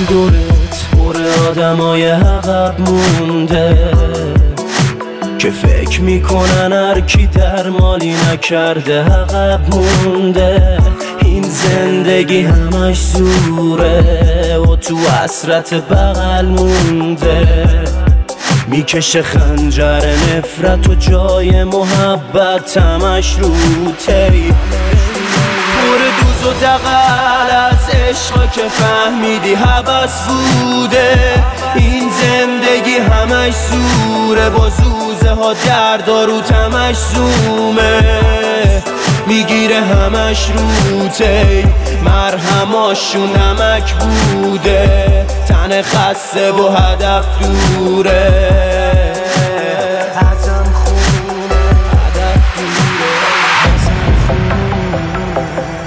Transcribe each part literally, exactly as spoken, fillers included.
دورت پر آدمای عقب مونده که فکر میکنن هر کی در مالی نکرده عقب مونده. این زندگی همش زوره و تو حسرت بغل مونده. میکشه خنجر نفرت و جای محبت همش رو تیپ پر دوز و دقل از عشقا که فهمیدی هوس بوده. این زندگی همش زوره با زوزه ها دردارو تمش زومه. میگیره همش رو تی مرهماشون نمک بوده. تن خسته و هدف دوره ازم خونه هدف دوره ازم خونه.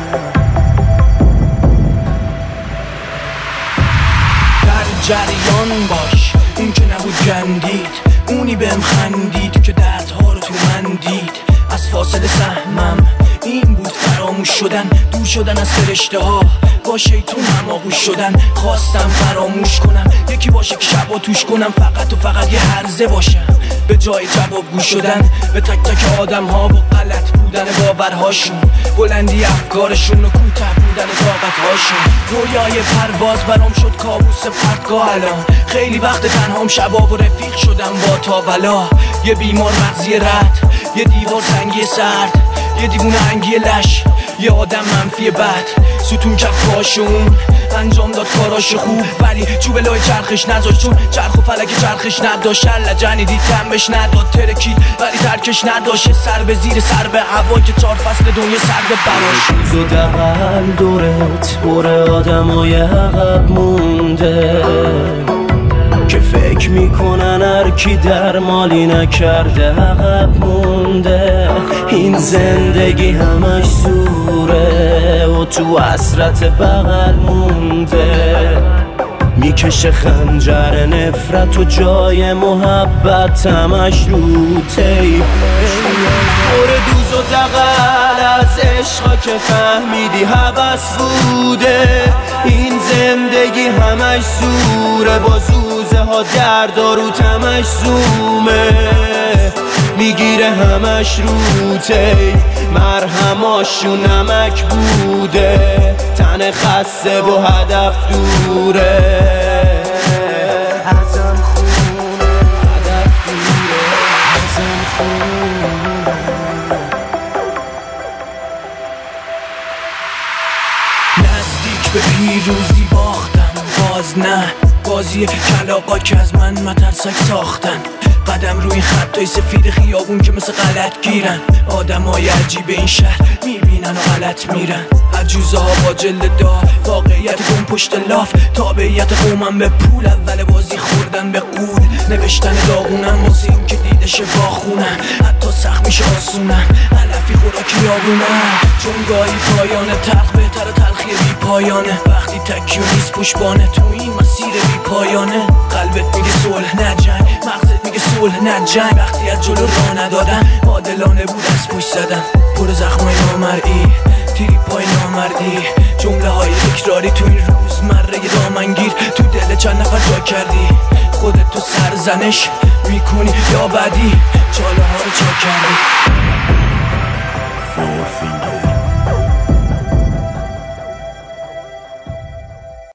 در جریان باش اون که نبود گندید اونی بهم خندید که دردها رو تو من دید. از فاصله سهمم این بود فراموش شدن دور شدن از فرشته ها با شیطون هماغوش شدن. خواستم فراموش کنم یکی باشه که شبا توش کنم فقط و فقط یه هرزه باشم به جای جواب گوش شدن به تک تک آدم ها و غلط بودن باورهاشون بلندی افکارشون و کوته بودن طاقتهاشون. رویای پرواز برام شد کابوس پرتگاه الان. خیلی وقت تنهام شبا و رفیق شدم با تاولا. یه بیمار مغزی رد یه دیوار سنگی سرد یه دیوونه انگی لش یه آدم منفی بد ستون کرد پاشون انجام داد کاراش خوب ولی چوب لای چرخش نذاشت چون چرخ و فلک چرخش نداشت. لجنی دید تنبش نداد ترکید ولی ترکش نداشت. سر به زیر سر به هوا که چهار فصل دنیا سر به براش. روز و دقل دورت پر آدمای عقب مونده که فکر میکنن هر کی در مالی نکرده عقب مونده. این زندگی همش زوره و تو حسرت بغل مونده. میکشه خنجر نفرت و جای محبت همش رو تیپ پر دوز و دقل از عشقا که فهمیدی هوس بوده. این زندگی همش زوره با زوزه ها دردارو تمش زومه. میگیره همش رو تی مرهماشون نمک بوده. تن خسته و هدف دوره ازم خونه هدف دوره ازم خونه. نزدیک به پیروزی باختم باز نه بازی کلاغا که از من مترسک ساختن. قدم روی خطای سفید خیابون که مثل غلط گیرن. آدمای عجیب این شهر میبینن و غلط میرن. عجوزه ها با جلد دار واقعیت گم پشت لاف. تابعیت قومم به پول اول بازی خوردن به قول. نوشتن داغونم واسه این که دیدش با خونم حتی سخت میشه آسونم علفی خوراکی آبونم. چون گاهی پایان تلخ بهتر تلخی بی پایانه. وقتی تکیو نیست پشتبانه تو این مسیر بی پایانه. قلبت میگه صلح نه جنگ مغزت میگه صلح نه جنگ. وقتی از جلو راه ندادن عادلانه بود از پشت زدن. پر زخمای نامرئی تیری پای نامردی جمله های تکراری تو این روزمره دامنگیر. تو دل چند نفر جا کردی خودت تو سرزنش میکنی یا بدی چاله ها رو چا کردی.